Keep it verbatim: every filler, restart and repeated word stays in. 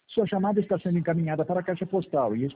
Sua chamada está sendo encaminhada para a caixa postal e